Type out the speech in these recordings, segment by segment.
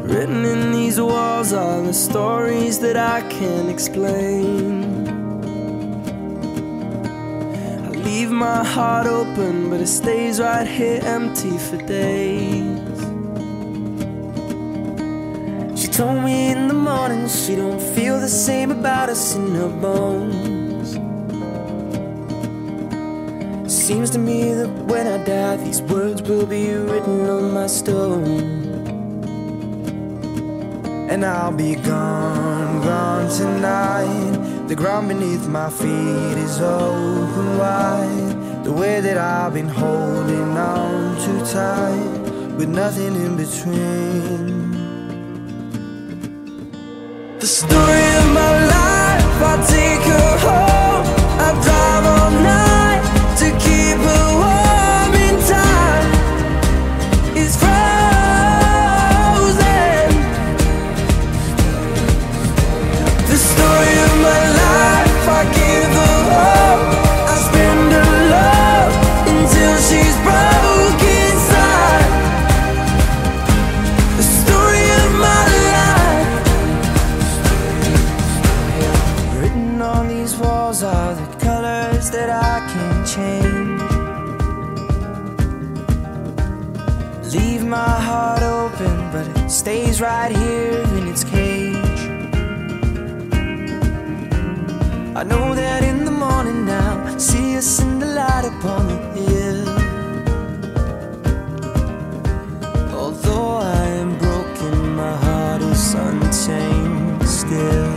Written in these walls are the stories that I can't explain. I leave my heart open, but it stays right here empty for days. She told me in the morning she don't feel the same about us in her bones. Seems to me that when I die, these words will be written on my stone. And I'll be gone, gone tonight. The ground beneath my feet is open wide. The way that I've been holding on too tight, with nothing in between. The story of my life, I take her home. I drive all night to keep her warm in time. It's frozen. The story of my life, I give her hope. I spend her love until she's broke inside. The story of my life. Written on these walls are the colors that I can't change. Leave my heart open, but it stays right here in its cage. I know that in the morning now, see us in the light upon the hill. Although I am broken, my heart is untamed still.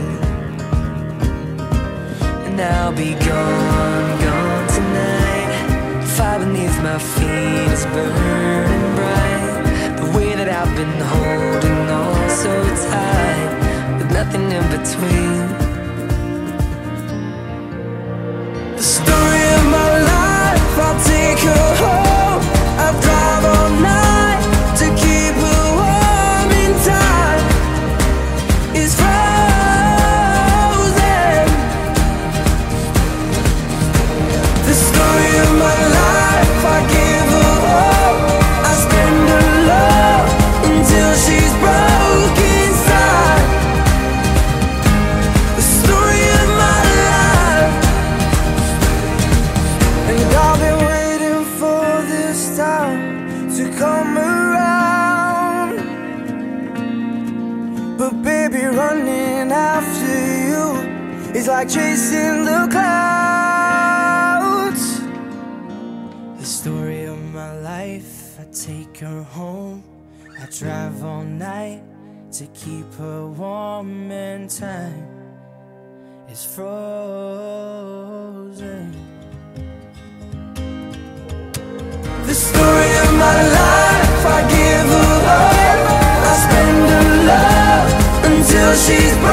And I'll be gone, gone tonight. The fire beneath my feet is burning bright. The way that I've been holding on so tight, with nothing in between. The story of my life, I'll take her home. I drive all night to keep her warm in time. It's frozen. The story of my life, I give her hope. I spend her love until she's broke inside. The story of my life. And I've been waiting for this time to come around. But baby, running after you is like chasing the clouds. The story of my life, I take her home. I drive all night to keep her warm and time is frozen. The story of my life, I give her hope. I spend her love until she's